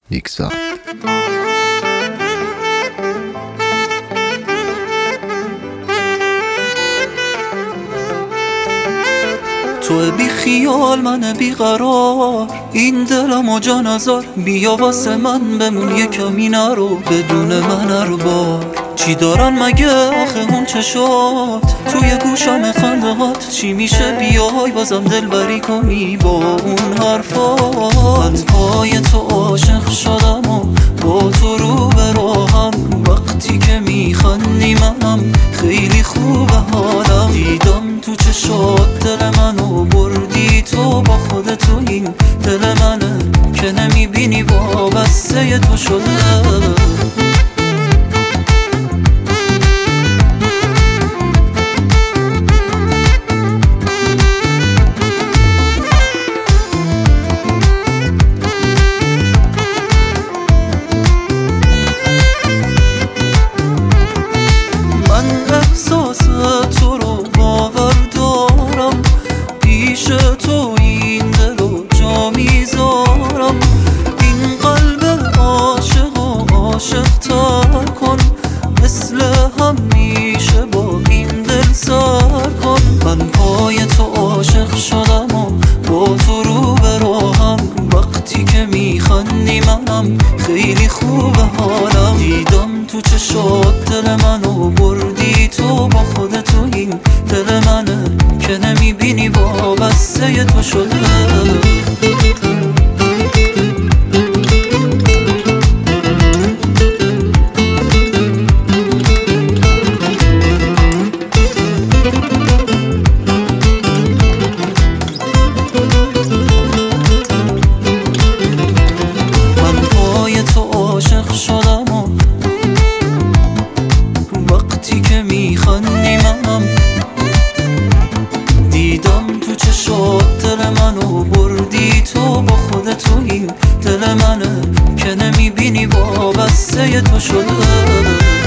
یکسان. تو بی خیال من بی قرار، این دلم و جان ازار، بیا واسه من بمون یه کمی نرو، بدون من هر بار چی دارن مگه آخه اون چشات توی گوشم خندهات، چی میشه بیای بازم دلبری کنی با اون حرفات. من پای تو عاشق شدم و با تو رو به راهم، وقتی که میخندی منم خیلی خوبه حالم، دیدم تو چشات دل منو بردی تو با خودت، و این دل منه که نمیبینی وابسته تو شده. تو رو باور دارم، پیش تو این دل رو جا میذارم، این قلب عاشق و عاشق تر کن، مثل همیشه با این دل سر کن. من پای تو عاشق شدم و با تو رو به راهم، وقتی که میخندی منم خیلی خوبه حالم، دیدم تو چشات دل منو بردی تو با خودت، و این دل منه که نمیبینی وابسته تو شده. من پای تو عاشق شدم و وقتی که میخندی منم، دیدم تو چشات دل منو بردی تو با خودت، و این دل منه که نمیبینی وابسته تو شده.